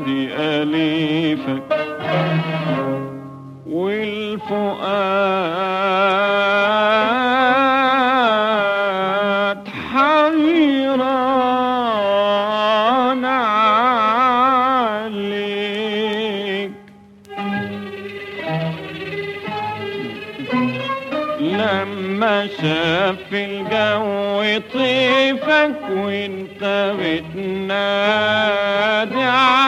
نادي أليفك والفؤاد حيران عليك. لما شاف الجو طيفك وانت بتنادي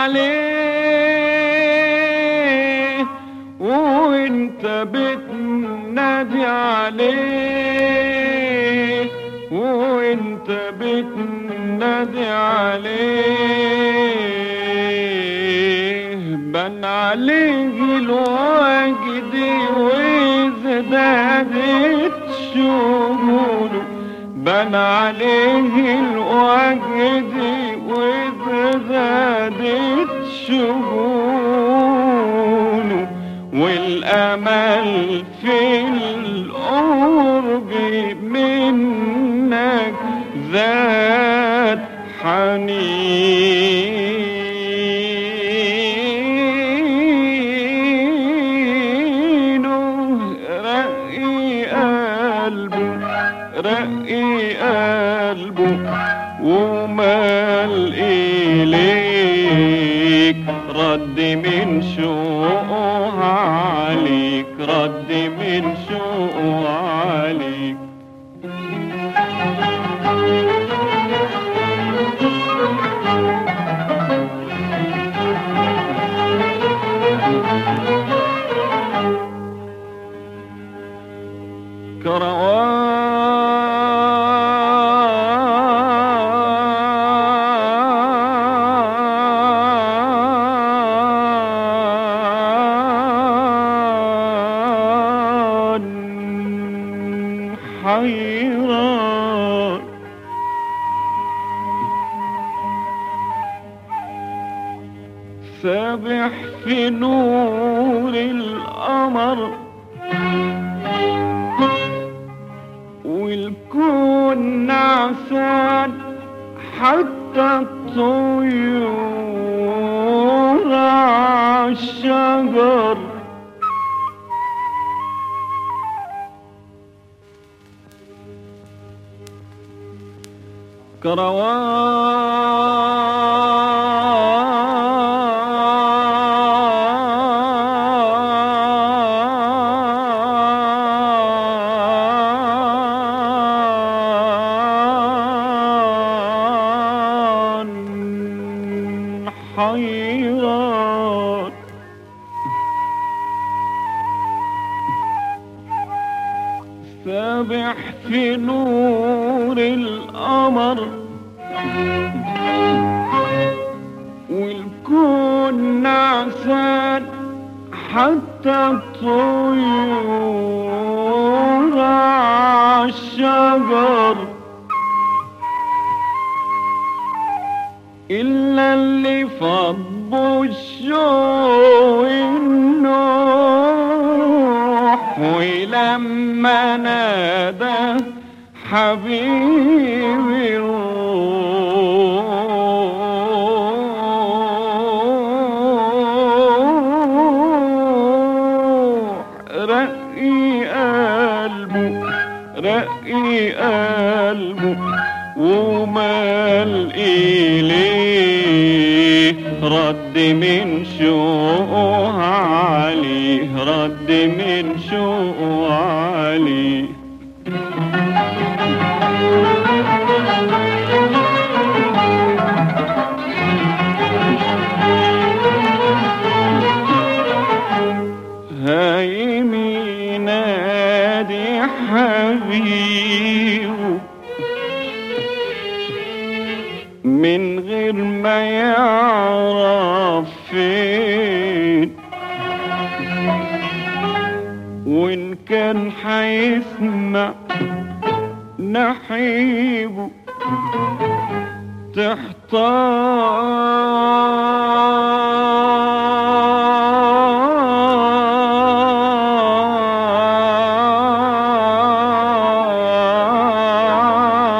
عليه، وانت بتنادي عليه، وانت بتنادي عليه، بان عليه الوجد وازدادت شموله، بان عليه الوجد وازدادت شموله، والامل في القرب منك ذات حنينه. رقي قلبه رقي قلبه ومال إليك، رد من شوقه عليك، رد من شوقه عليك. كروان حيران سابح في نور القمر، والكون نعسان حتى الطيور عالشجر. كروان حيران سابح في نور القمر، والكون نعسان حتى الطيور عالشجر، إلا اللي فضوا الشوق النوح، ولما نادى حبيبي الروح، رقي قلبه رقي قلبه ومال إليه، رد من شوقه عليه، رد من شوقه عليه. هايم ينادي حبيبه من غير ما يعرف فين، وإن كان حيسمع نحيبه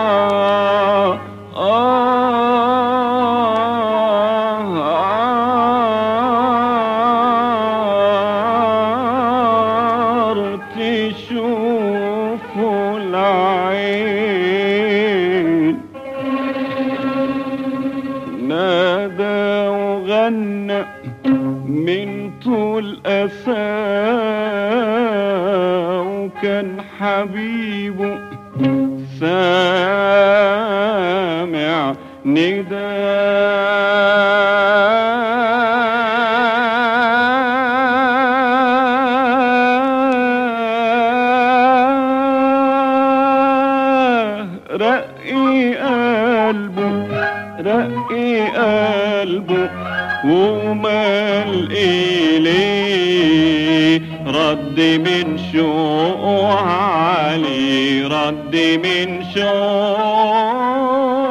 تحتار. تهنى من طول أساه، وكان حبيبه سامع نداه. رقي قلبه ومال إليه، رد من شوق علي، رد من شوق